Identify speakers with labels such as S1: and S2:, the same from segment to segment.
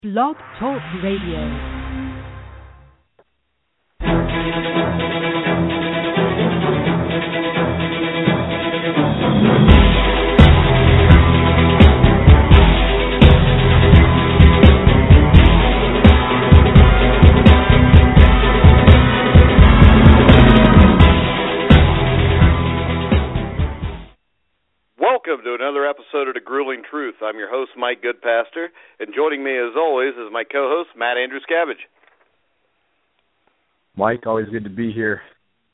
S1: Blog Talk Radio.
S2: Welcome to another episode of The Grueling Truth. I'm your host, Mike Goodpaster, and joining me as always is my co-host, Matt Andrews Cabbage.
S3: Mike, always good to be here.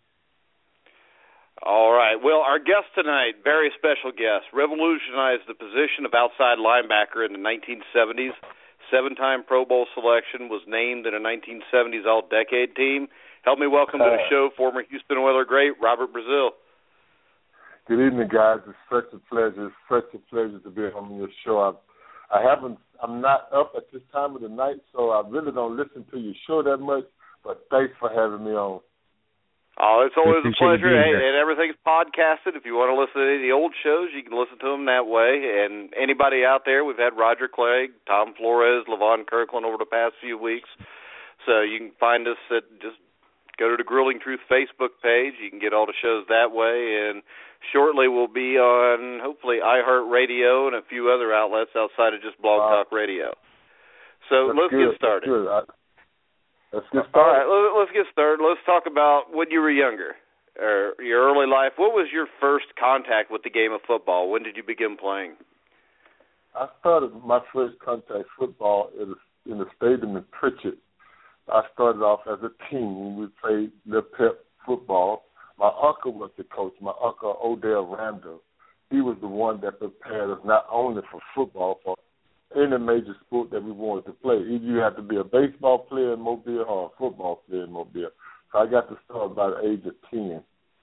S2: All right. Well, our guest tonight, very special guest, revolutionized the position of outside linebacker in the 1970s. Seven-time Pro Bowl selection, was named in a 1970s All-Decade team. Help me welcome to the show former Houston Oilers great, Robert Brazile.
S4: Good evening, guys. It's such a pleasure. It's such a pleasure to be on your show. I'm not up at this time of the night, so I really don't listen to your show that much, but thanks for having me on.
S2: Oh, it's always a pleasure. Hey, and everything's podcasted. If you want to listen to any of the old shows, you can listen to them that way. And anybody out there, we've had Roger Clegg, Tom Flores, Levon Kirkland over the past few weeks. So you can find us at just go to the Grueling Truth Facebook page. You can get all the shows that way. And shortly we'll be on, hopefully, iHeartRadio and a few other outlets outside of just Blog Talk Radio. So let's get started.
S4: Let's get started.
S2: All right, let's get started. Let's talk about when you were younger, or your early life. What was your first contact with the game of football? When did you begin playing?
S4: I started my first contact football in the stadium in Pritchett. I started off as a team. We played the pep football. My uncle was the coach, my uncle Odell Randall. He was the one that prepared us not only for football, for any major sport that we wanted to play. Either you had to be a baseball player in Mobile or a football player in Mobile. So I got to start by the age of 10.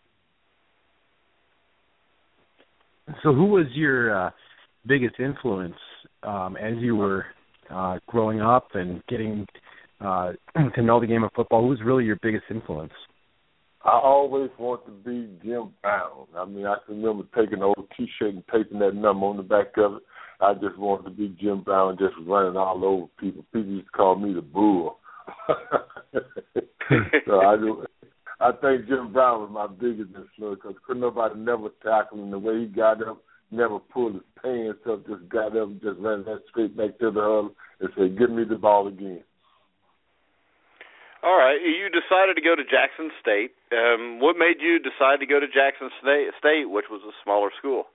S3: So who was your biggest influence as you were growing up and getting to know the game of football? Who was really your biggest influence?
S4: I always wanted to be Jim Brown. I mean, I can remember taking an old T-shirt and taping that number on the back of it. I just wanted to be Jim Brown, just running all over people. People used to call me the Bull. So I think Jim Brown was my biggest influence because couldn't nobody never tackle him the way he got up, never pulled his pants up, just got up and just ran that straight back to the huddle and said, "Give me the ball again."
S2: All right, you decided to go to Jackson State. What made you decide to go to Jackson State, which was a smaller school?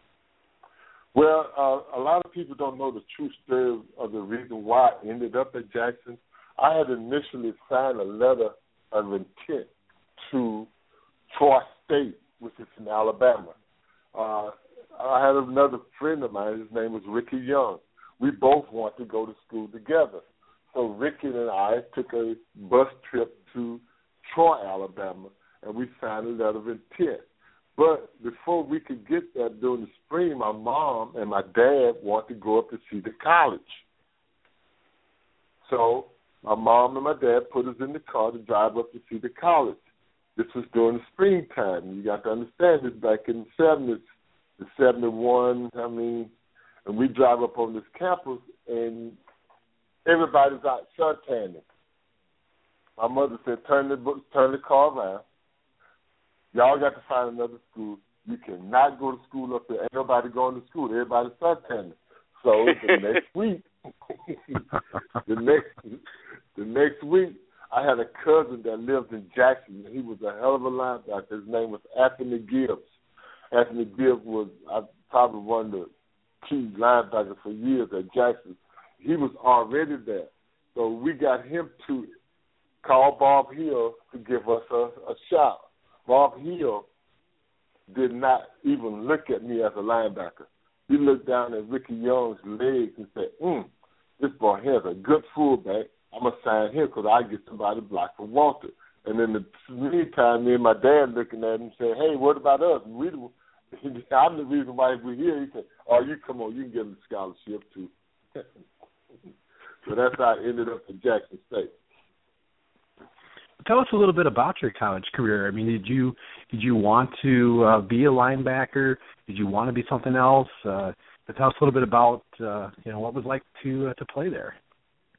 S4: Well, a lot of people don't know the true story of the reason why I ended up at Jackson. I had initially signed a letter of intent to Troy State, which is in Alabama. I had another friend of mine. His name was Ricky Young. We both wanted to go to school together. So Ricky and I took a bus trip to Troy, Alabama, and we signed a letter of intent. But before we could get there during the spring, my mom and my dad wanted to go up to see the college. So my mom and my dad put us in the car to drive up to see the college. This was during the springtime. You got to understand this, back in the 70s, the 71, and we drive up on this campus, and everybody's out suntanning. My mother said, turn the car around. Y'all got to find another school. You cannot go to school up there. Ain't nobody going to school. Everybody's suntanning. So the next week, the next week, I had a cousin that lived in Jackson. He was a hell of a linebacker. His name was Anthony Gibbs. Anthony Gibbs was probably one of the key linebackers for years at Jackson. He was already there. So we got him to call Bob Hill to give us a shot. Bob Hill did not even look at me as a linebacker. He looked down at Ricky Young's legs and said, this boy has a good fullback. I'm going to sign him because I get somebody blocked for Walter. And in the meantime, me and my dad looking at him saying, hey, what about us? I'm the reason why we're here. He said, oh, you come on, you can get him a scholarship too. So that's how I ended up at Jackson State.
S3: Tell us a little bit about your college career. I mean, did you want to be a linebacker? Did you want to be something else? Tell us a little bit about what it was like to play there.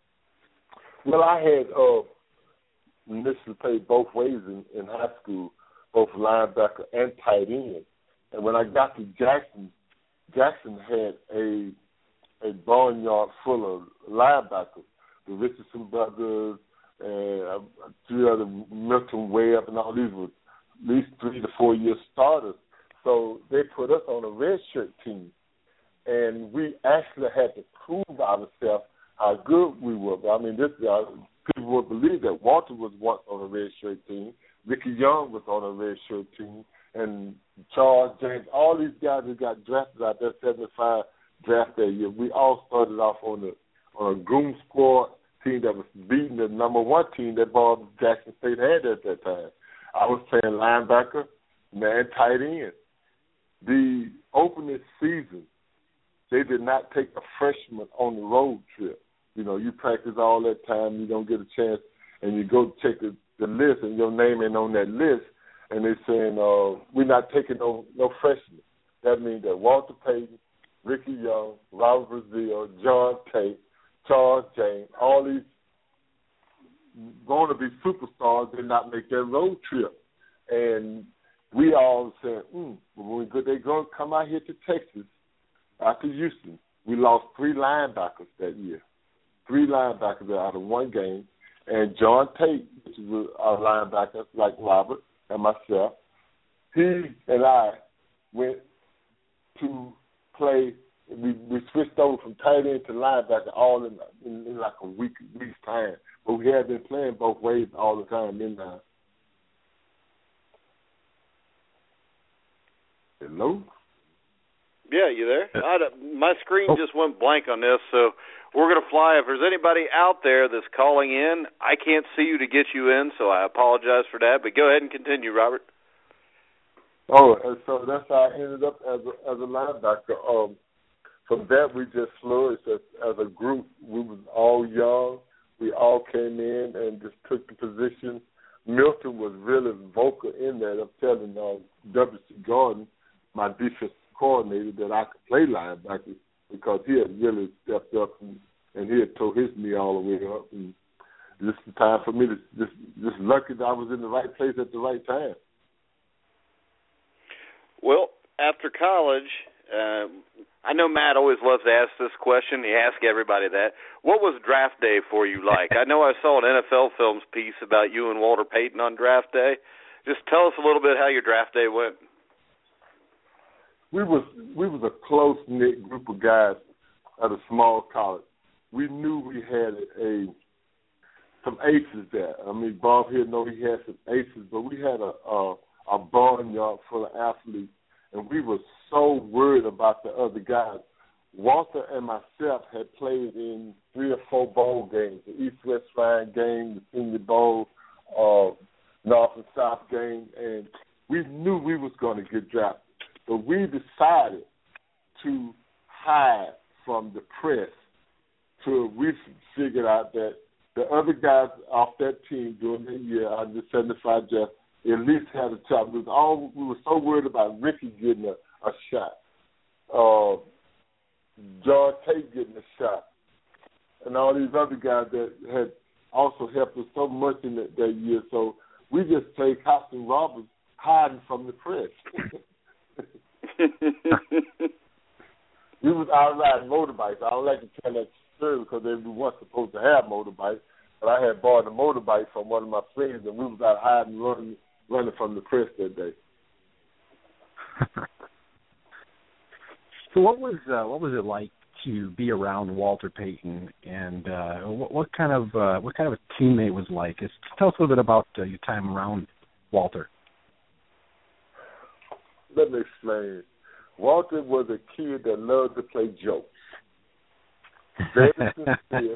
S4: Well, I had initially played both ways in high school, both linebacker and tight end. And when I got to Jackson, Jackson had a barnyard full of linebackers, the Richardson brothers, and 3 other, Milton Webb, and all these were at least 3 to 4 year starters. So they put us on a red shirt team, and we actually had to prove ourselves how good we were. I mean, people would believe that Walter was once on a red shirt team, Ricky Young was on a red shirt team, and Charles James, all these guys who got drafted out there, 75 draft that year, we all started off on a goon squad team that was beating the number 1 team that Bob Jackson State had at that time. I was playing linebacker, man, tight end. The opening season, they did not take a freshman on the road trip. You know, you practice all that time, you don't get a chance, and you go check the list, and your name ain't on that list, and they're saying, we're not taking no freshmen. That means that Walter Payton, Ricky Young, Robert Brazile, John Tate, Charles James, all these going to be superstars did not make that road trip. And we all said, they're going to come out here to Texas, after Houston. We lost 3 linebackers that year. 3 linebackers out of 1 game. And John Tate, which was our linebacker, like Robert and myself, he and I went to play. We switched over from tight end to linebacker all in like a week's time. But we had been playing both ways all the time in there. Hello?
S2: Yeah, you there? My screen just went blank on this, so we're going to fly. If there's anybody out there that's calling in, I can't see you to get you in, so I apologize for that. But go ahead and continue, Robert.
S4: Oh, and so that's how I ended up as a linebacker. From that, we just flourished as a group. We was all young. We all came in and just took the position. Milton was really vocal in that. I'm telling W.C. Gordon, my defensive coordinator, that I could play linebacker because he had really stepped up and he had tore his knee all the way up. And this is the time for me to just lucky that I was in the right place at the right time.
S2: Well, after college, I know Matt always loves to ask this question. He asks everybody that. What was draft day for you like? I know I saw an NFL Films piece about you and Walter Payton on draft day. Just tell us a little bit how your draft day went.
S4: We was a close-knit group of guys at a small college. We knew we had some aces there. I mean, Bob here know he had some aces, but we had a barnyard full of athletes, and we were so worried about the other guys. Walter and myself had played in 3 or 4 bowl games, the East-West Shrine game, the Senior Bowl, North and South game, and we knew we was going to get drafted. But we decided to hide from the press till we figured out that the other guys off that team during that year, under 75 draft, at least had a shot. We were so worried about Ricky getting a shot, John Tate getting a shot, and all these other guys that had also helped us so much in that year. So we just played cops and robbers hiding from the press. We was out riding motorbikes. I don't like to tell that story because they weren't supposed to have motorbikes, but I had borrowed a motorbike from one of my friends, and we was out hiding, running from the press that day.
S3: So what was it like to be around Walter Payton, and what kind of a teammate was like? Tell us a little bit about your time around Walter.
S4: Let me explain. Walter was a kid that loved to play jokes. Very sincere.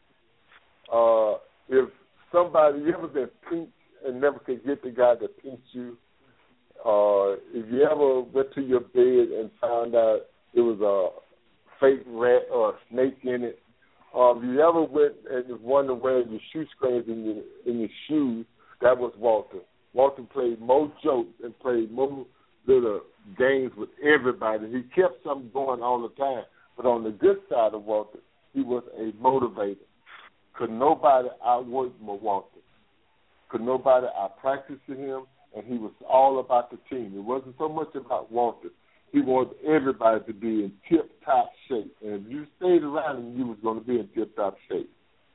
S4: If somebody, you ever been pinched and never could get the guy that pinched you, if you ever went to your bed and found out it was a fake rat or a snake in it, if you ever went and was wondering where your shoe screens in your shoes, that was Walter. Walter played more jokes and played more little games with everybody. He kept something going all the time. But on the good side of Walter, he was a motivator. Could nobody outwork Walter? Could nobody out-practice him? And he was all about the team. It wasn't so much about Walter. He wanted everybody to be in tip-top shape. And if you stayed around him, you was going to be in tip-top shape.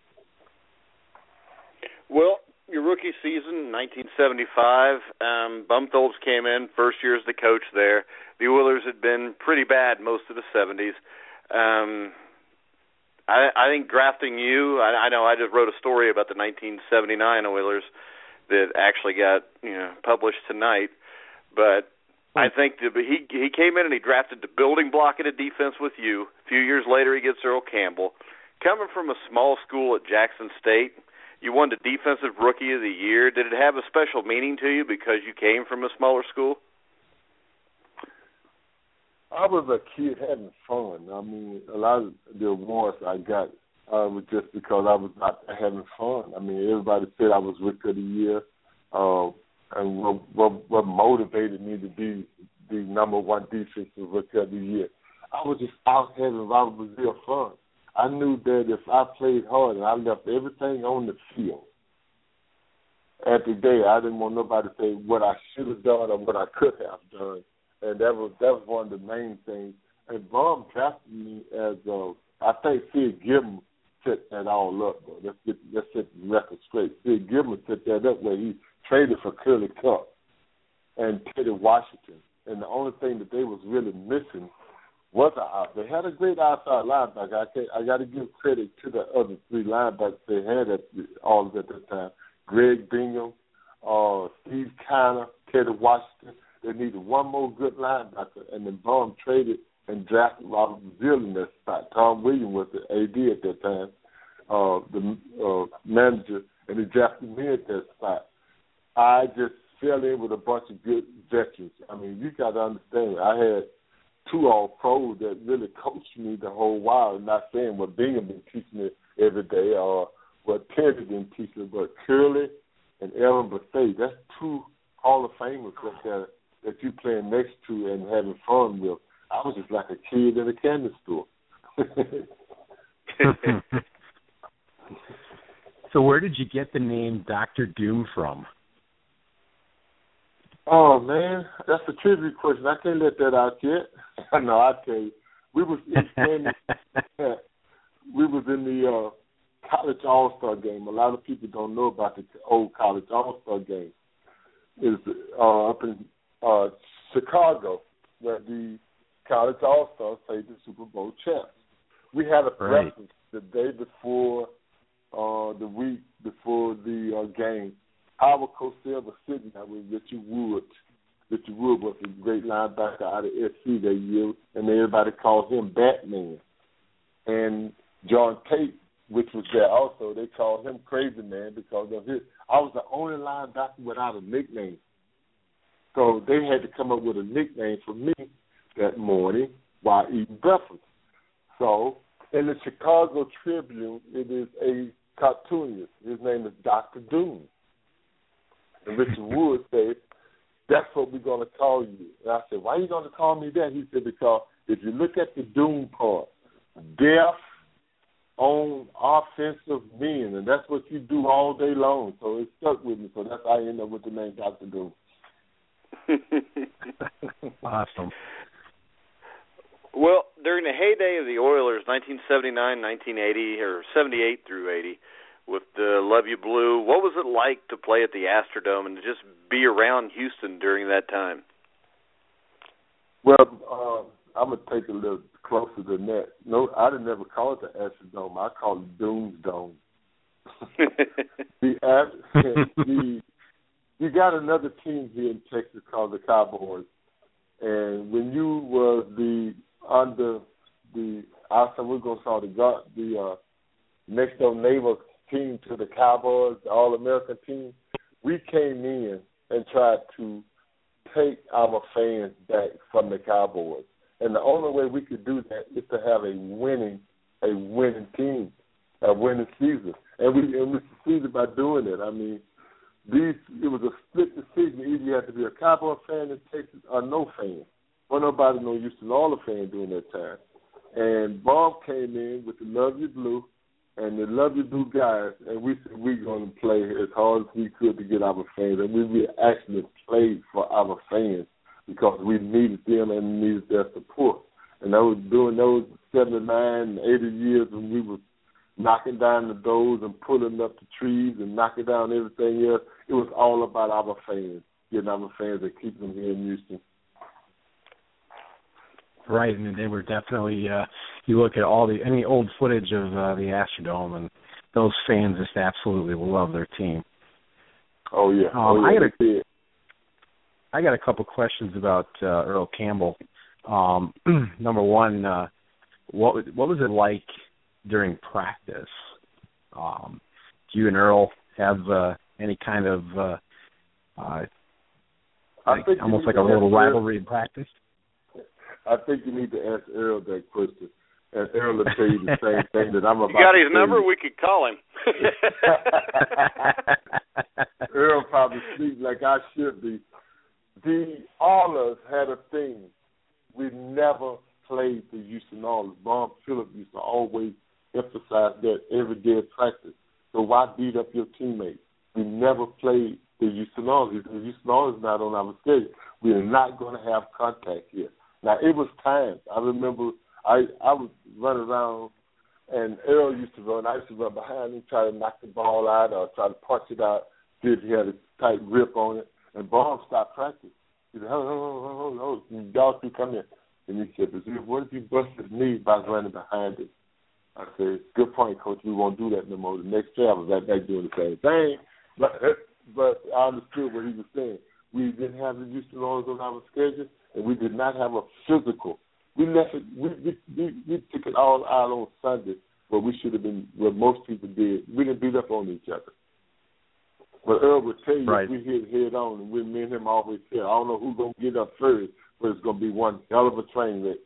S2: Well, your rookie season, 1975, Bumtholz came in, first year as the coach there. The Oilers had been pretty bad most of the 70s. I think drafting you, I know I just wrote a story about the 1979 Oilers that actually got published tonight, but I think he came in and he drafted the building block of the defense with you. A few years later, he gets Earl Campbell. Coming from a small school at Jackson State, you won the Defensive Rookie of the Year. Did it have a special meaning to you because you came from a smaller school?
S4: I was a kid having fun. I mean, a lot of the awards I got was just because I was out there having fun. I mean, everybody said I was Rookie of the Year, and what motivated me to be the number one defensive Rookie of the Year. I was just out having real fun. I knew that if I played hard and I left everything on the field every day, I didn't want nobody to say what I should have done or what I could have done. And that was one of the main things. And Baum drafted me as I think Sid Gibbons set that all up, though. Let's set the record straight. Sid Gibbons set that up where he traded for Curly Cup and Teddy Washington. And the only thing that they was really missing was they had a great outside linebacker. I got to give credit to the other three linebackers they had at that time. Greg Bingham, Steve Kiner, Teddy Washington. They needed one more good linebacker, and then Baum traded and drafted Robert Brazile in that spot. Tom Williams was the AD at that time, the manager, and he drafted me at that spot. I just fell in with a bunch of good veterans. I mean, you got to understand, I had two All-Pros that really coached me the whole while. I'm not saying what Bingham been teaching me every day or what Teddy been teaching me, but Curly and Aaron Buffet, that's two Hall of Famers that you playing next to and having fun with. I was just like a kid in a candy store.
S3: So where did you get the name Dr. Doom from?
S4: Oh, man, that's a trivia question. I can't let that out yet. No, I tell you. We was in the college All-Star game. A lot of people don't know about the old college All-Star game. It's up in Chicago, where the college All-Stars played the Super Bowl champs. We had a breakfast the day before, the week before the game. Howard Cosell was sitting there with Richard Wood. Richard Wood was a great linebacker out of SC that year, and everybody called him Batman. And John Tate, which was there also, they called him Crazy Man because of his. I was the only linebacker without a nickname. So they had to come up with a nickname for me that morning while eating breakfast. So in the Chicago Tribune, it is a cartoonist. His name is Dr. Doom. And Richard Wood said, that's what we're going to call you. And I said, why are you going to call me that? He said, because if you look at the Doom part, deaf on offensive men, and that's what you do all day long. So it stuck with me. So that's how I ended up with the name Dr. Doom.
S3: Awesome.
S2: Well, during the heyday of the Oilers, 1979, 1980, or 78 through 80, with the Love You Blue, what was it like to play at the Astrodome and to just be around Houston during that time?
S4: Well, I'm going to take it a little closer than that. No, I didn't ever call it the Astrodome. I called it Doomsdome. You got another team here in Texas called the Cowboys, and when you were we're going to call the next door neighbor team to the Cowboys, the All-American team, we came in and tried to take our fans back from the Cowboys. And the only way we could do that is to have a winning team, a winning season. And we succeeded by doing it. I mean, it was a split decision. Either you had to be a Cowboy fan in Texas or no fan. Well, nobody no Houston All fan during that time. And Bob came in with the Love You Blue and the Lovely Blue guys, and we said we're going to play as hard as we could to get our fans, and we actually played for our fans because we needed them and needed their support. And that was during those 79 and 80 years when we were knocking down the doors and pulling up the trees and knocking down everything else. It was all about our fans, getting our fans and keeping them here in Houston.
S3: Right, and they were definitely. You look at any old footage of the Astrodome, and those fans just absolutely love their team.
S4: Oh yeah.
S3: I got a couple questions about Earl Campbell. Number one, what was it like during practice? Do you and Earl have any kind of almost like a little rivalry in practice?
S4: I think you need to ask Earl that question, and Earl will tell you the same thing that I'm about to say.
S2: You got his number? We could call him.
S4: Earl probably speaks like I should be. The Oilers had a thing. We never played the Houston Oilers. Bob Phillips used to always emphasize that every day of practice. So why beat up your teammates? We never played the Houston Oilers. The Houston Oilers is not on our schedule. We are not going to have contact here. Now, it was times. I remember I would run around, and Earl used to run. I used to run behind him, try to knock the ball out or try to punch it out. He had a tight grip on it. And Bob stopped practice. He said, oh, y'all two come in. And he said, what if you bust his knee by running behind him? I said, good point, Coach. We won't do that no more. The next day I was right back doing the same thing. But I understood what he was saying. We didn't have the Houston Oilers on our schedule, and we did not have a physical. We left it. We took it all out on Sunday, but we should have been what most people did. We didn't beat up on each other. But Earl would tell you,
S2: right.
S4: If we hit head on, and me and him always said, I don't know who's going to get up first, but it's going to be one hell of a train wreck.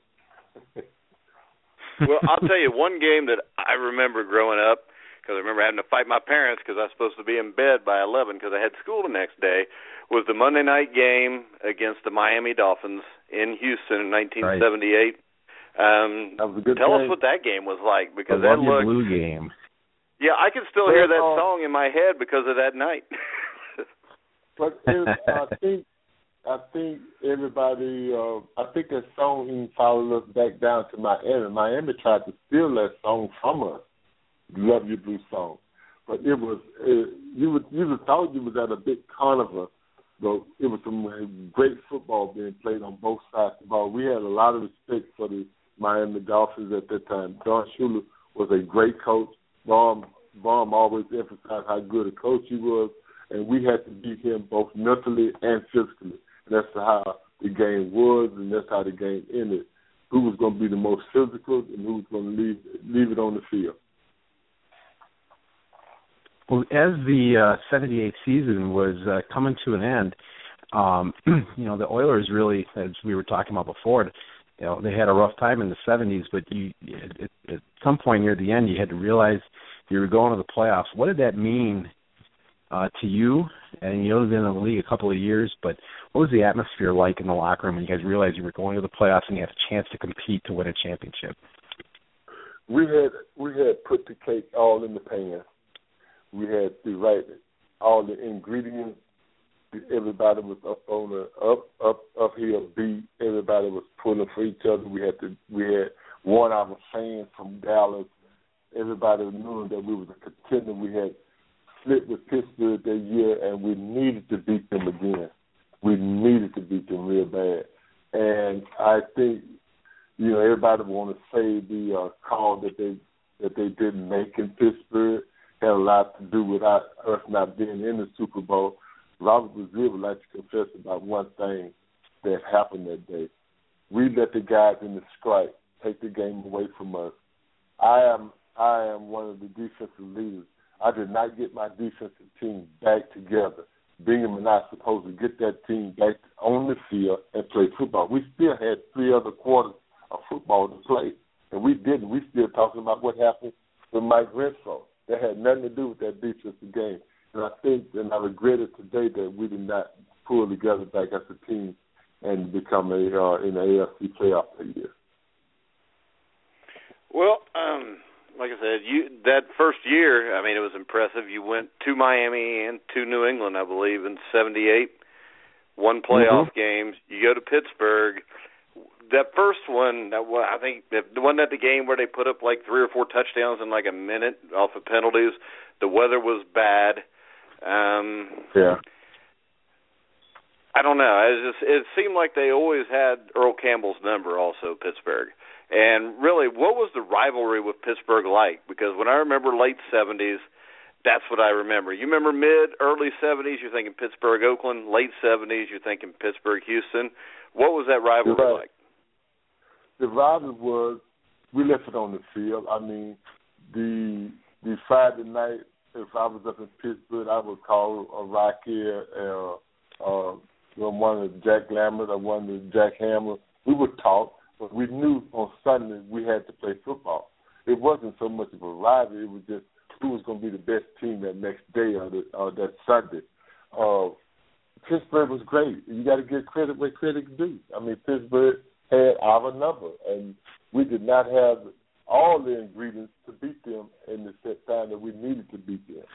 S2: Well, I'll tell you one game that I remember growing up, because I remember having to fight my parents because I was supposed to be in bed by 11 because I had school the next day, was the Monday night game against the Miami Dolphins in Houston in 1978.
S4: Right. That was a good
S2: Tell
S4: game.
S2: us what that game was like, because
S3: that
S2: looked...
S3: blue game.
S2: Yeah, I can still hear that song in my head because of that night.
S4: But I think everybody, I think that song even followed us back down to Miami. Miami tried to steal that song from us, Love Your Blue song. But it was, you would thought you was at a big carnival, but it was some great football being played on both sides of the ball. We had a lot of respect for the Miami Dolphins at that time. Don Shula was a great coach. Baum always emphasized how good a coach he was, and we had to beat him both mentally and physically. And that's how the game was, and that's how the game ended. Who was going to be the most physical and who was going to leave it on the field.
S3: Well, as the 78 season was coming to an end, the Oilers really, as we were talking about before, they had a rough time in the 70s, but at some point near the end, you had to realize you were going to the playoffs. What did that mean to you? And you've been in the league a couple of years, but what was the atmosphere like in the locker room when you guys realized you were going to the playoffs and you had a chance to compete to win a championship?
S4: We had put the cake all in the pan. We had all the ingredients. Everybody was up on the uphill beat. Everybody was pulling for each other. We had one of our fans from Dallas. Everybody knew that we was a contender. We had split with Pittsburgh that year, and we needed to beat them again. We needed to beat them real bad. And I think, everybody want to say the call that they didn't make in Pittsburgh had a lot to do with us not being in the Super Bowl. Robert Brazil would like to confess about one thing that happened that day. We let the guys in the strike take the game away from us. I am one of the defensive leaders. I did not get my defensive team back together. Bingham and I are supposed to get that team back on the field and play football. We still had 3 other quarters of football to play, and we didn't. We still talking about what happened with Mike Renfro. That had nothing to do with that defensive game. And I think, and I regret it today, that we did not pull together back as a team and become in the AFC playoff that year.
S2: Well, like I said, that first year, I mean, it was impressive. You went to Miami and to New England, I believe, in '78. Won playoff games. You go to Pittsburgh. That first one, I think the one at the game where they put up like 3 or 4 touchdowns in like a minute off of penalties. The weather was bad.
S4: Yeah.
S2: I don't know. It seemed like they always had Earl Campbell's number also, Pittsburgh. And really, what was the rivalry with Pittsburgh like? Because when I remember late 70s, that's what I remember. You remember early 70s, you're thinking Pittsburgh, Oakland. Late 70s, you're thinking Pittsburgh, Houston. What was that rivalry like?
S4: The rivalry was, we left it on the field. I mean, the Friday night, if I was up in Pittsburgh, I would call a Rocky one of Jack Lambert or one of Jack Hammer. We would talk, but we knew on Sunday we had to play football. It wasn't so much of a rivalry. It was just who was going to be the best team that next day or that Sunday. Pittsburgh was great. You got to give credit where credit's due. I mean, Pittsburgh had our number, and we did not have all the ingredients to beat them in the set time that we needed to beat them.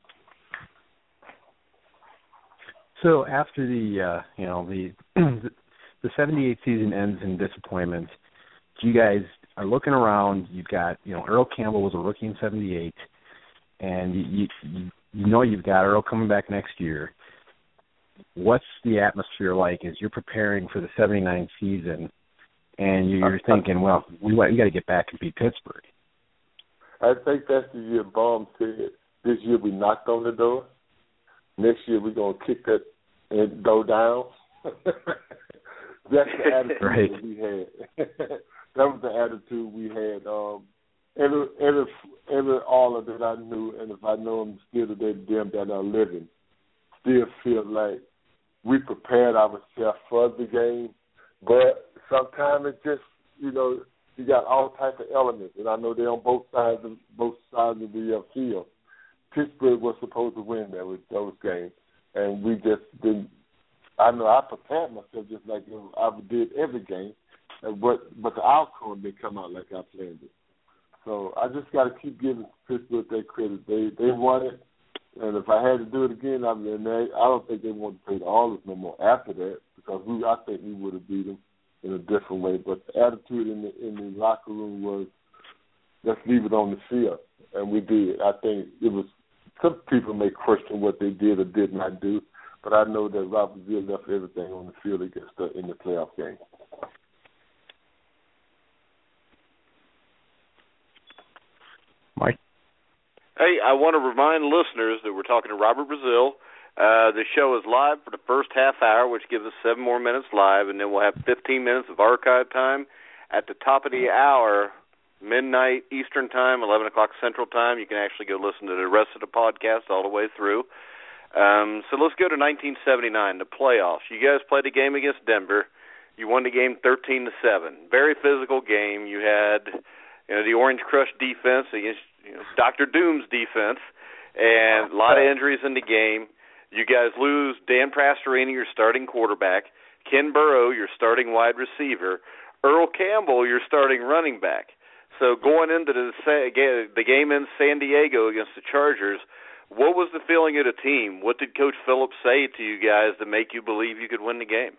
S3: So after the the 78 season ends in disappointment, you guys are looking around. You've got, Earl Campbell was a rookie in 78, and you've got Earl coming back next year. What's the atmosphere like as you're preparing for the 79 season, and you're thinking, well, we got to get back and beat Pittsburgh?
S4: I think that's the year Baum said, this year we knocked on the door. Next year we're going to kick that door down. That's the attitude that we had. That was the attitude we had. Every Aller that I knew, and if I know them still today, them that are living, still feel like we prepared ourselves for the game. But sometimes it just, you got all types of elements, and I know they're on both sides of the field. Pittsburgh was supposed to win those games, and we just didn't. I know I prepared myself just like I did every game, but the outcome didn't come out like I planned it. So I just got to keep giving Pittsburgh their credit. They won it, and if I had to do it again, I don't think they want to play the Oilers no more after that, because I think we would have beat them in a different way. But the attitude in the locker room was, let's leave it on the field, and we did. I think it was. Some people may question what they did or did not do, but I know that Robert Zeal left everything on the field in the playoff game.
S3: Mike?
S2: Hey, I want to remind listeners that we're talking to Robert Brazile. The show is live for the first half hour, which gives us 7 more minutes live, and then we'll have 15 minutes of archive time. At the top of the hour, midnight Eastern Time, 11 o'clock Central Time, you can actually go listen to the rest of the podcast all the way through. So let's go to 1979, the playoffs. You guys played a game against Denver. You won the game 13-7. Very physical game. You had the Orange Crush defense against Dr. Doom's defense, and a lot of injuries in the game. You guys lose Dan Pastorini, your starting quarterback, Ken Burrow, your starting wide receiver, Earl Campbell, your starting running back. So going into the game in San Diego against the Chargers, what was the feeling of the team? What did Coach Phillips say to you guys to make you believe you could win the game?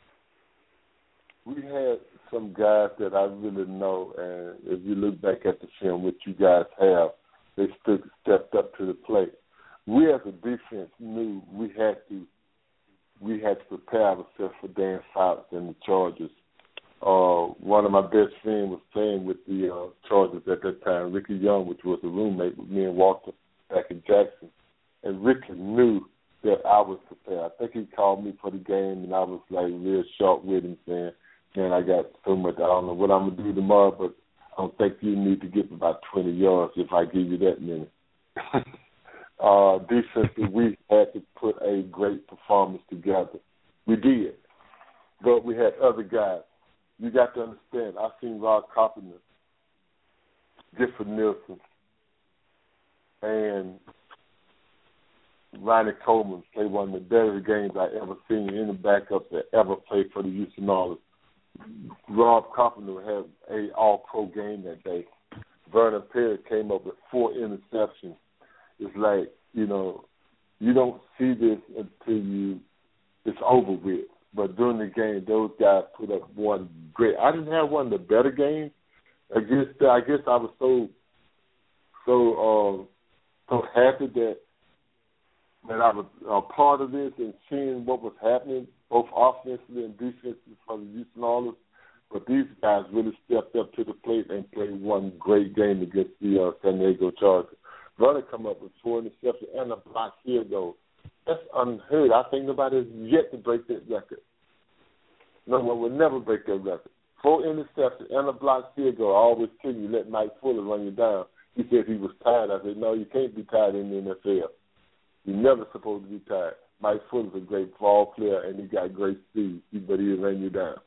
S4: We had some guys that I really know, and if you look back at the film, which you guys have, they stepped up to the plate. We as a defense knew we had to prepare ourselves for Dan Fouts and the Chargers. One of my best friends was playing with the Chargers at that time, Ricky Young, which was a roommate with me and Walter back in Jackson. And Ricky knew that I was prepared. I think he called me for the game, and I was like real sharp with him, saying, man, I got so much. I don't know what I'm going to do tomorrow, but I don't think you need to get about 20 yards if I give you that many. Defensively, we had to put a great performance together. We did. But we had other guys. You got to understand, I've seen Rod Carpenter, Gifford Nielsen, and Ronnie Coleman play one of the better games I ever seen. Any backup that ever played for the Houston Oilers. Rob Carpenter had a all-pro game that day. Vernon Perry came up with 4 interceptions. It's like, you don't see this until it's over with. But during the game, those guys put up one great. I didn't have one of the better games. I guess I was so happy that I was a part of this and seeing what was happening, both offensively and defensively for the Houston Oilers. But these guys really stepped up to the plate and played one great game against the San Diego Chargers. Vernon come up with 4 interceptions and a blocked field goal. That's unheard. I think nobody has yet to break that record. No one will never break that record. 4 interceptions and a blocked field goal. I always tell you, let Mike Fuller run you down. He said he was tired. I said, no, you can't be tired in the NFL. You're never supposed to be tired. Mike Fuller's a great ball player, and he got great speed, but he'll run you down.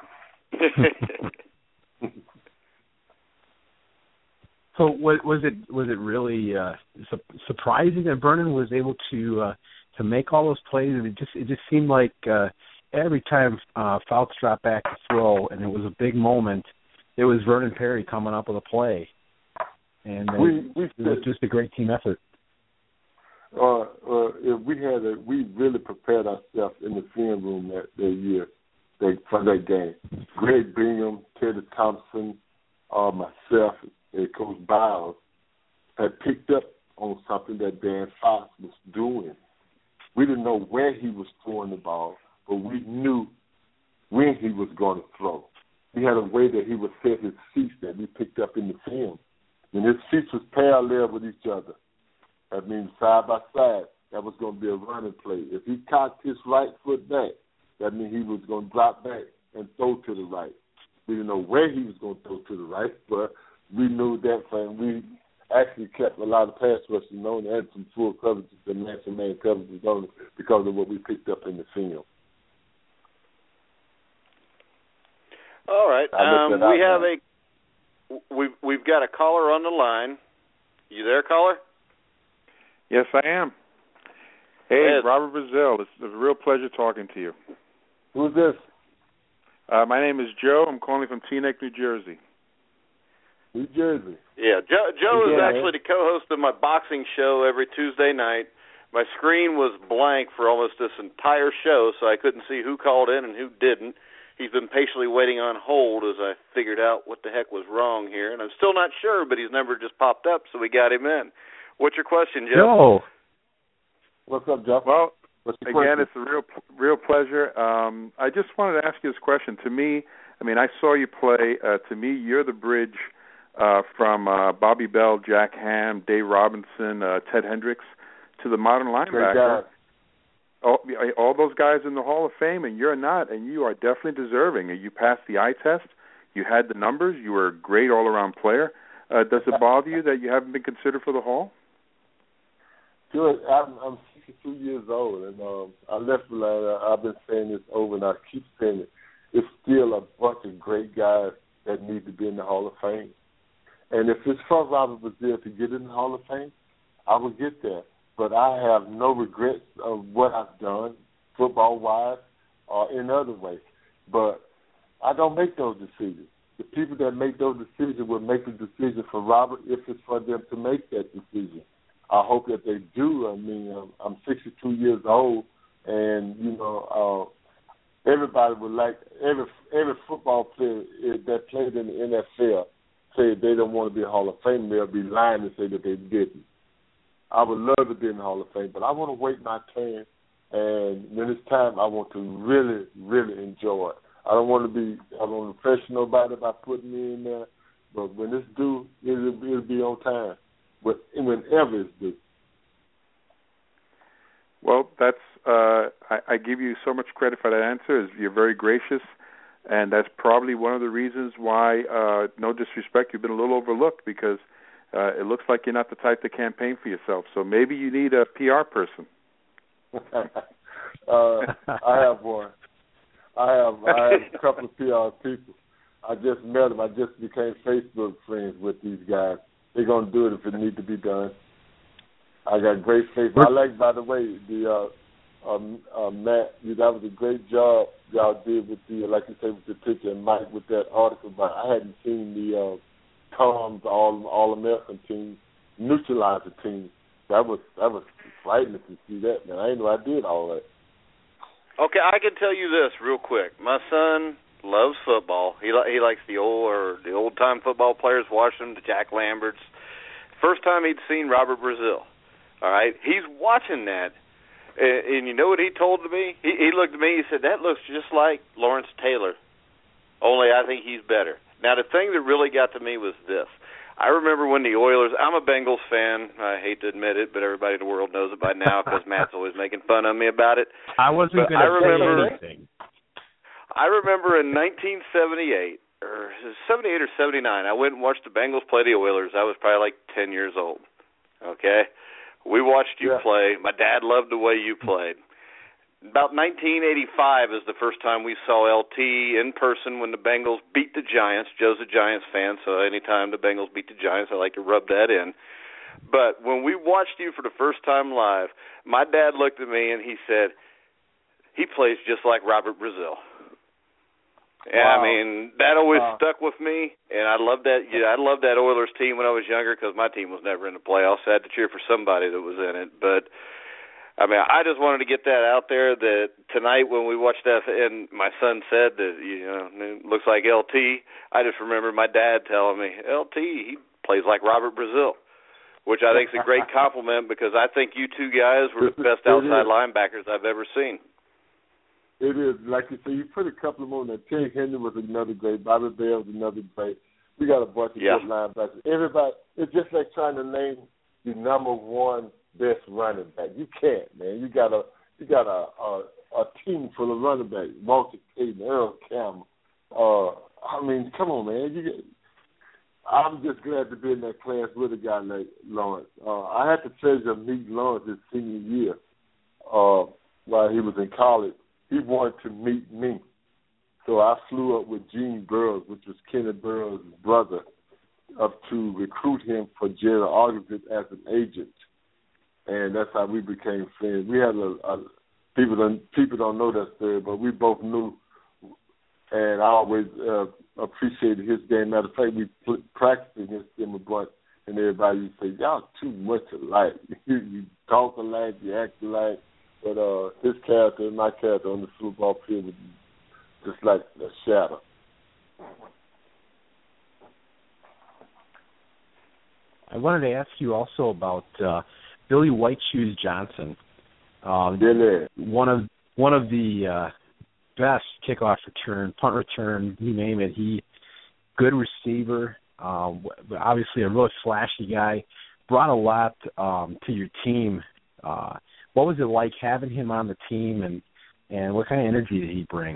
S3: So was it really surprising that Vernon was able to make all those plays? And it just seemed like every time Fouts dropped back to throw, and it was a big moment, it was Vernon Perry coming up with a play, and it was just a great team effort.
S4: We really prepared ourselves in the film room that year for that game. Greg Bingham, Teddy Thompson, myself, and Coach Biles had picked up on something that Dan Fouts was doing. We didn't know where he was throwing the ball, but we knew when he was going to throw. He had a way that he would set his feet that we picked up in the film. And his feet was parallel with each other. That means side by side. That was going to be a running play. If he cocked his right foot back, that means he was going to drop back and throw to the right. We didn't know where he was going to throw to the right, but we knew that, and we actually kept a lot of pass rushers known and some full coverages and man-to-man coverages on it because of what we picked up in the film.
S2: All right. We've got a caller on the line. You there, caller?
S5: Yes, I am. Hey, Robert Brazil. It's a real pleasure talking to you.
S4: Who's this?
S5: My name is Joe. I'm calling from Teaneck, New Jersey.
S4: New Jersey.
S2: Yeah, Joe is actually the co-host of my boxing show every Tuesday night. My screen was blank for almost this entire show, so I couldn't see who called in and who didn't. He's been patiently waiting on hold as I figured out what the heck was wrong here, and I'm still not sure, but his number just popped up, so we got him in. What's your question, Joe?
S3: Joe.
S4: What's up, Joe?
S5: Well, again, it's a real pleasure. I just wanted to ask you this question. To me, I saw you play. To me, you're the bridge from Bobby Bell, Jack Ham, Dave Robinson, Ted Hendricks to the modern linebacker. All those guys in the Hall of Fame, and you're not, and you are definitely deserving. You passed the eye test. You had the numbers. You were a great all-around player. Does it bother you that you haven't been considered for the Hall?
S4: Good. I'm 62 years old, and I left Atlanta. I've been saying this over, and I keep saying it. It's still a bunch of great guys that need to be in the Hall of Fame. And if it's for Robert Brazile to get in the Hall of Fame, I will get there. But I have no regrets of what I've done, football-wise or in other ways. But I don't make those decisions. The people that make those decisions will make the decision for Robert if it's for them to make that decision. I hope that they do. I'm 62 years old, and, everybody would like, every football player that played in the NFL say they don't want to be a Hall of Fame. They'll be lying to say that they didn't. I would love to be in the Hall of Fame, but I want to wait my turn, and when it's time, I want to really, really enjoy it. I don't want to pressure nobody by putting me in there, but when it's due, it'll be on time, whenever it's due.
S5: Well, that's I give you so much credit for that answer. You're very gracious, and that's probably one of the reasons why, no disrespect, you've been a little overlooked because it looks like you're not the type to campaign for yourself. So maybe you need a PR person.
S4: I have one. I have a couple of PR people. I just met them. I just became Facebook friends with these guys. They're going to do it if it needs to be done. I got great Facebook. I like, by the way, the Matt, that was a great job y'all did with the, like you say, with the picture and Mike with that article. But I hadn't seen the becomes all-American team, neutralize the team. That was frightening to see that, man. I didn't know I did all that.
S2: Okay, I can tell you this real quick. My son loves football. He likes the old-time football players, watching them, the Jack Lamberts. First time he'd seen Robert Brazile. All right, he's watching that, and you know what he told me? He looked at me. He said, "That looks just like Lawrence Taylor, only I think he's better." Now, the thing that really got to me was this. I remember when the Oilers, I'm a Bengals fan. I hate to admit it, but everybody in the world knows it by now because Matt's always making fun of me about it.
S3: I wasn't going to say anything.
S2: I remember in 1978, or 78 or 79, I went and watched the Bengals play the Oilers. I was probably like 10 years old. Okay? We watched you play. My dad loved the way you played. About 1985 is the first time we saw LT in person when the Bengals beat the Giants. Joe's a Giants fan, so anytime the Bengals beat the Giants, I like to rub that in. But when we watched you for the first time live, my dad looked at me and he said, "He plays just like Robert Brazile." And
S4: wow.
S2: I mean, that always stuck with me, and I loved that. Yeah, I loved that Oilers team when I was younger because my team was never in the playoffs. I had to cheer for somebody that was in it. But I mean, I just wanted to get that out there that tonight when we watched that, and my son said that it looks like LT. I just remember my dad telling me LT he plays like Robert Brazile, which I think is a great compliment because I think you two guys were the best outside linebackers I've ever seen.
S4: It is. Like you said, you put a couple of them on there. Terry Henry was another great. Bobby Bell was another great. We got a bunch of good linebackers. Everybody, it's just like trying to name the number one best running back. You can't, man. You got a team full of running backs. Walter Payton, Earl Campbell. I mean, come on, man. I'm just glad to be in that class with a guy like Lawrence. I had the pleasure of meeting Lawrence his senior year while he was in college. He wanted to meet me. So I flew up with Gene Burroughs, which was Kenneth Burroughs' brother, up to recruit him for Jerry Augustus as an agent. And that's how we became friends. We had people don't know that story, but we both knew. And I always appreciated his game. Matter of fact, we practiced against him a bunch, and everybody used to say, "Y'all too much alike. You talk alike, you act alike." But his character and my character on the football field was just like a shadow.
S3: I wanted to ask you also about Billy White Shoes Johnson. One of the best kickoff return, punt return, you name it. He good receiver, obviously a really flashy guy. Brought a lot to your team. What was it like having him on the team, and what kind of energy did he bring?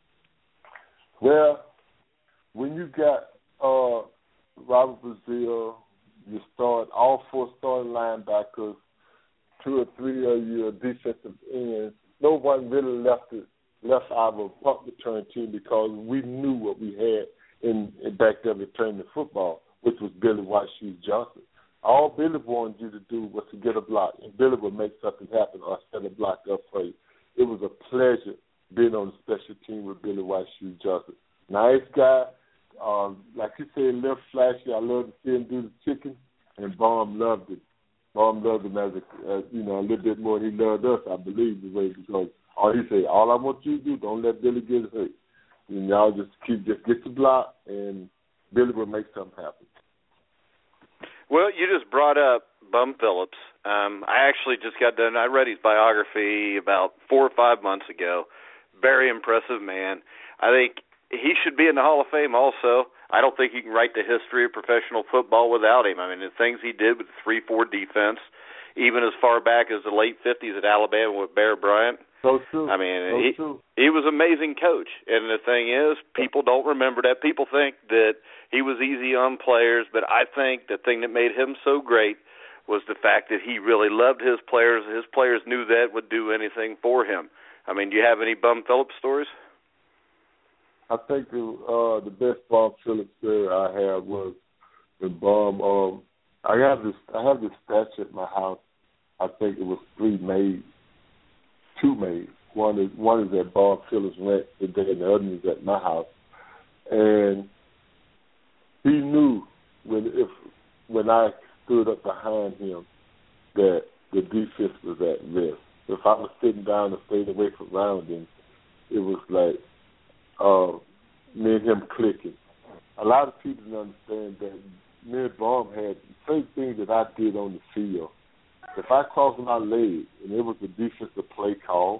S4: Well, when you got Robert Brazile, you start all four starting linebackers, 2 or 3 of your defensive ends. No one really left our punt return team because we knew what we had in back there returning the football, which was Billy White Shoes Johnson. All Billy wanted you to do was to get a block, and Billy would make something happen or set a block up for you. It was a pleasure being on the special team with Billy White Shoes Johnson. Nice guy. Like you said, a little flashy. I love to see him do the chicken, and Baum loved it. Baum loved him as a little bit more than he loved us, I believe, the way because he said, all I want you to do, don't let Billy get hurt. And y'all just get the block, and Billy will make something happen.
S2: Well, you just brought up Bum Phillips. I actually just got done. I read his biography about 4 or 5 months ago. Very impressive man. I think he should be in the Hall of Fame also. I don't think you can write the history of professional football without him. I mean, the things he did with the 3-4 defense, even as far back as the late 50s at Alabama with Bear Bryant.
S4: So true.
S2: I mean, he was an amazing coach. And the thing is, people don't remember that. People think that he was easy on players, but I think the thing that made him so great was the fact that he really loved his players. His players knew that would do anything for him. I mean, do you have any Bum Phillips stories?
S4: I think the best Bum Phillips story I have was the Bum. I have this statue at my house. I think it was 3 maids. 2 maids. One is at Bum Phillips' rent today, and the other is at my house. And he knew when I stood up behind him, that the defense was at risk. If I was sitting down and stayed away from around him, it was like me and him clicking. A lot of people don't understand that me and Baum had the same thing that I did on the field. If I crossed my leg and it was a defensive play call,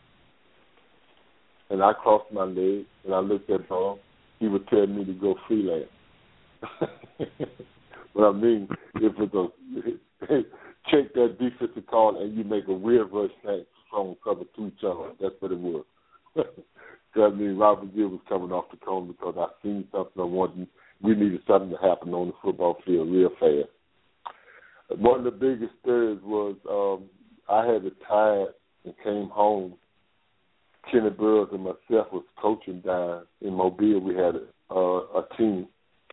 S4: and I crossed my leg and I looked at Baum, he would tell me to go freelance. But I mean, if it's check that defensive call and you make a weird rush sack from cover 2 charge, that's what it was. I mean, Robert Gill was coming off the cone because I seen something we needed something to happen on the football field real fast. One of the biggest stories was I had retired and came home. Kenny Burroughs and myself was coaching down in Mobile. We had a team,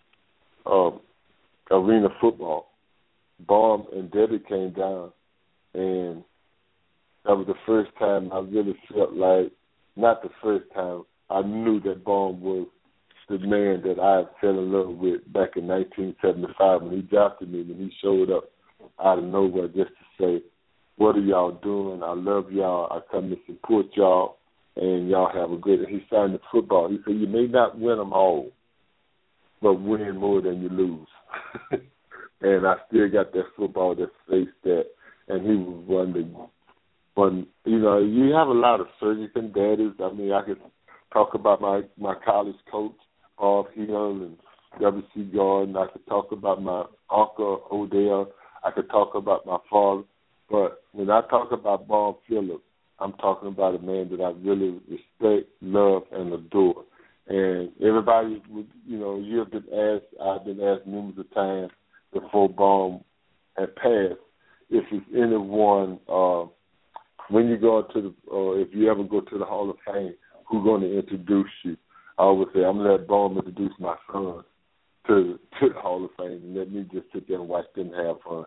S4: arena football. Baum and Debbie came down, and that was the first time I really felt like, not the first time, I knew that Baum was the man that I fell in love with back in 1975 when he drafted me, when he showed up out of nowhere just to say, what are y'all doing? I love y'all. I come to support y'all, and y'all have a great. And he signed the football. He said, you may not win them all, but win more than you lose. And I still got that football that faced that, and he was one. You know, you have a lot of surgeons and daddies. I mean, I could talk about my college coach, Bob Hill, and W.C. Gordon. I could talk about my uncle, Odell. I could talk about my father. But when I talk about Bob Phillips, I'm talking about a man that I really respect, love, and adore. And everybody, I've been asked numerous of times before Baum had passed, if it's anyone, when you go to if you ever go to the Hall of Fame, who's going to introduce you? I always say, I'm going to let Baum introduce my son to the Hall of Fame, and let me just sit there and watch them have fun.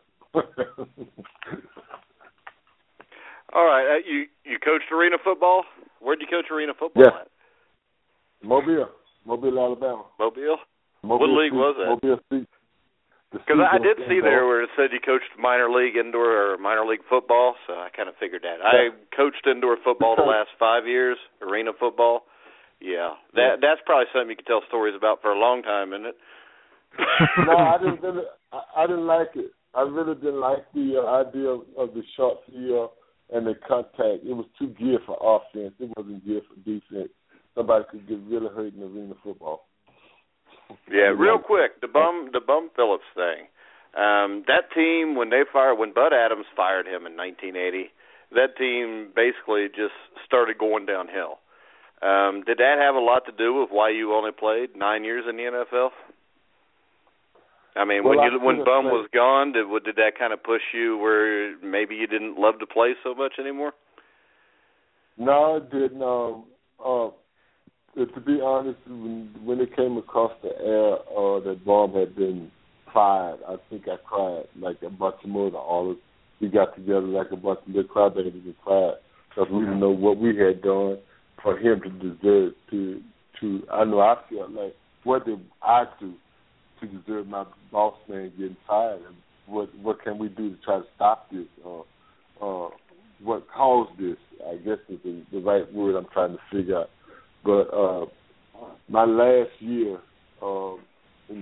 S2: All right, you coached arena football? Where'd you coach arena football at?
S4: Mobile, Alabama.
S2: Mobile? What league was that?
S4: Mobile State.
S2: Because I did see there where it said you coached minor league indoor or minor league football, so I kind of figured that. I coached indoor football the last 5 years, arena football. Yeah, that's probably something you could tell stories about for a long time, isn't it?
S4: No, I didn't like it. I really didn't like the idea of the short field and the contact. It was too geared for offense. It wasn't geared for defense. Somebody could get really hurt in arena football.
S2: Yeah, real quick, the Bum Phillips thing. That team, when Bud Adams fired him in 1980, that team basically just started going downhill. Did that have a lot to do with why you only played 9 years in the NFL? I mean, when Bum was gone, did that kind of push you where maybe you didn't love to play so much anymore?
S4: No, it didn't. To be honest, when it came across the air that Baum had been fired, I think I cried like a bunch of more. All of we got together like a bunch of little crybabies and cried because we didn't know what we had done for him to deserve to. I know I felt like, what did I do to deserve my boss man getting fired? And what can we do to try to stop this? What caused this? I guess is the right word I'm trying to figure out. But my last year, in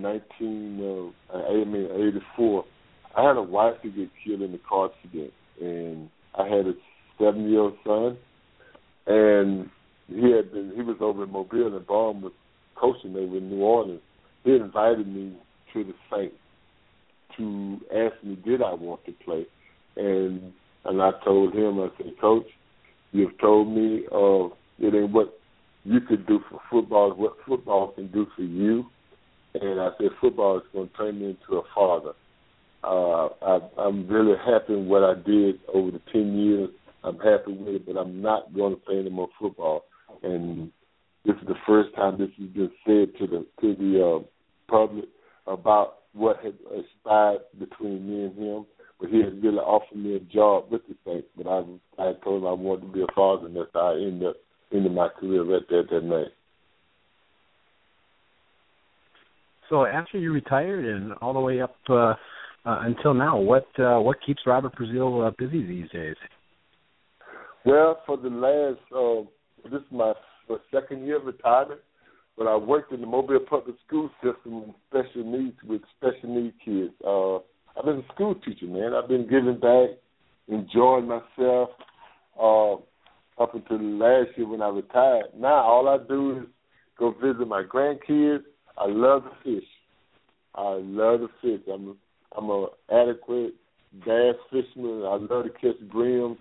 S4: 1984, I had a wife to get killed in a car accident, and I had a 7-year-old son, and he was over in Mobile, and Baum was coaching over in New Orleans. He invited me to the Saints to ask me did I want to play, and I told him, I said, Coach, you've told me it ain't what you could do for football, what football can do for you. And I said, football is going to turn me into a father. I'm really happy with what I did over the 10 years. I'm happy with it, but I'm not going to play any more football. And this is the first time this has been said to the public about what had expired between me and him. But he had really offered me a job with the Saints. But I told him I wanted to be a father, and that's how I ended up into my career right there that night.
S3: So after you retired and all the way up until now, what keeps Robert Brazile busy these days?
S4: Well, for the last, this is my second year of retirement, but I worked in the Mobile Public School system with special needs kids. I've been a school teacher, man. I've been giving back, enjoying myself up until the last year when I retired. Now all I do is go visit my grandkids. I love to fish. I'm an adequate bass fisherman. I love to catch brims.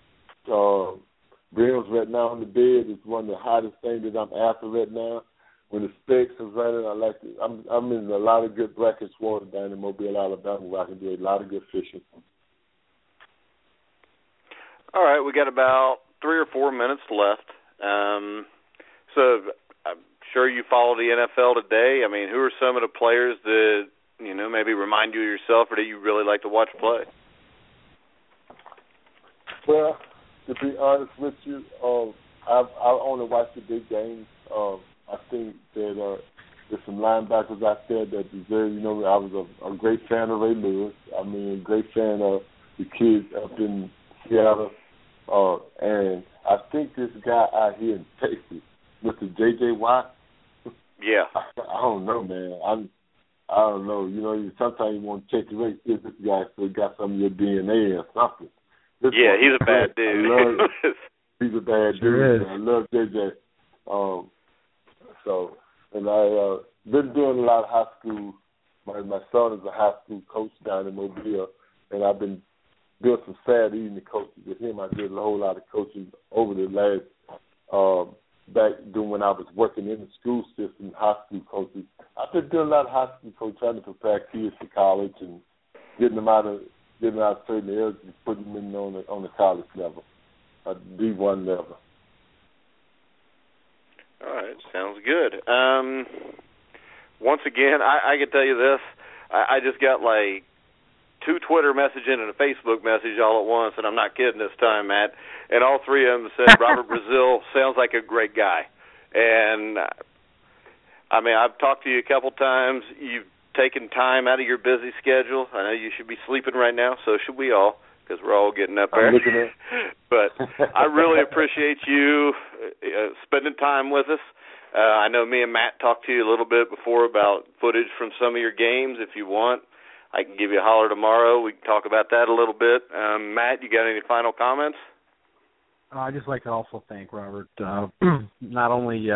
S4: Brims right now on the bed is one of the hottest things that I'm after right now. When the specks are running, I like to. I'm in a lot of good brackish water down in Mobile, Alabama, where I can do a lot of good fishing.
S2: All right, we got about 3 or 4 minutes left. So I'm sure you follow the NFL today. I mean, who are some of the players that, maybe remind you of yourself or that you really like to watch play?
S4: Well, to be honest with you, I only watch the big games. I think that there's some linebackers out there that deserve, I was a great fan of Ray Lewis. I mean, a great fan of the kids up in Seattle. And I think this guy out here in Texas, Mr. J.J. Watt.
S2: Yeah.
S4: I don't know, man. I don't know. Sometimes you want to check the race. This guy still got some of your DNA or something.
S2: He's a bad dude.
S4: He's a bad
S3: sure
S4: dude. I love J.J. And I been doing a lot of high school. My son is a high school coach down in Mobile, and I've been doing some Saturday evening coaching with him. I did a whole lot of coaching over the last back during when I was working in the school system, high school coaching. I've been doing a lot of high school coaching, trying to prepare kids for college and getting them out of certain areas and putting them in on the college level, D1 level.
S2: All right, sounds good. Once again, I can tell you this. I just got like 2 Twitter messages and a Facebook message all at once, and I'm not kidding this time, Matt. And all 3 of them said Robert Brazile sounds like a great guy. And, I mean, I've talked to you a couple times. You've taken time out of your busy schedule. I know you should be sleeping right now, so should we all, because we're all getting up there. But I really appreciate you spending time with us. I know me and Matt talked to you a little bit before about footage from some of your games. If you want, I can give you a holler tomorrow. We can talk about that a little bit. Matt, you got any final comments?
S3: I'd just like to also thank Robert, not only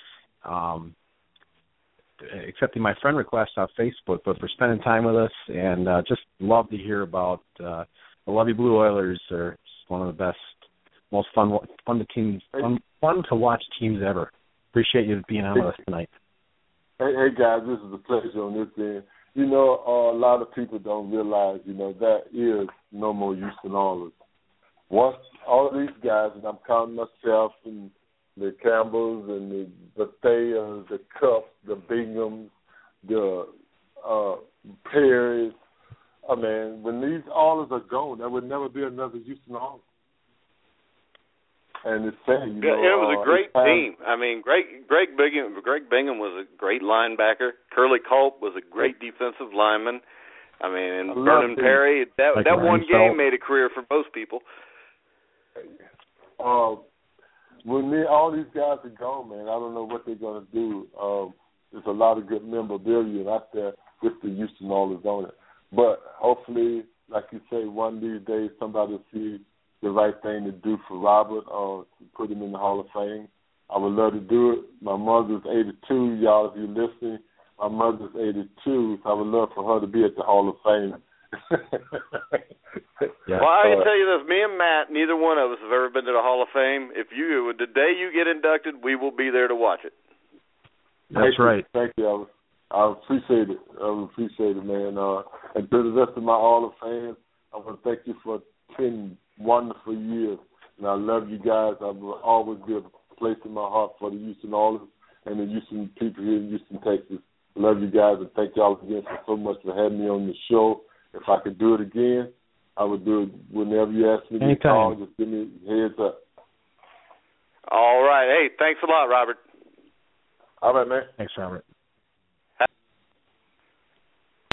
S3: accepting my friend request on Facebook, but for spending time with us, and just love to hear about the Lovey Blue Oilers. Are one of the best, most fun to watch teams ever. Appreciate you being on with us tonight.
S4: Hey guys, this is a pleasure on this end. A lot of people don't realize, that is no more Houston Oilers. Once all of these guys, and I'm counting myself and the Campbells and the Thayers, the Cups, the Binghams, the Perrys, when these Oilers are gone, there would never be another Houston Oilers. And it's sad,
S2: it was a great team. I mean, Greg Bingham was a great linebacker. Curly Culp was a great defensive lineman. I mean, and Vernon Perry, that one game made a career for most people.
S4: When all these guys are gone, man, I don't know what they're going to do. There's a lot of good memorabilia out there with the Houston Oilers on it. But hopefully, like you say, one of these days somebody will see the right thing to do for Robert, to put him in the Hall of Fame. I would love to do it. My mother's 82, y'all, if you're listening. My mother's 82, so I would love for her to be at the Hall of Fame.
S2: Yeah. Well, I can tell you this. Me and Matt, neither one of us have ever been to the Hall of Fame. The day you get inducted, we will be there to watch it.
S3: That's right.
S4: Thank you. I appreciate it. Man. And to the rest of my Hall of Fame, I want to thank you for 10 wonderful years. And I love you guys. I will always be a place in my heart for the Houston Oilers and the Houston people here in Houston, Texas. I love you guys, and thank y'all again so much for having me on the show. If I could do it again, I would do it whenever you ask me to call. Just give me a heads up.
S2: All right. Hey, thanks a lot, Robert.
S4: All right, man.
S3: Thanks, Robert.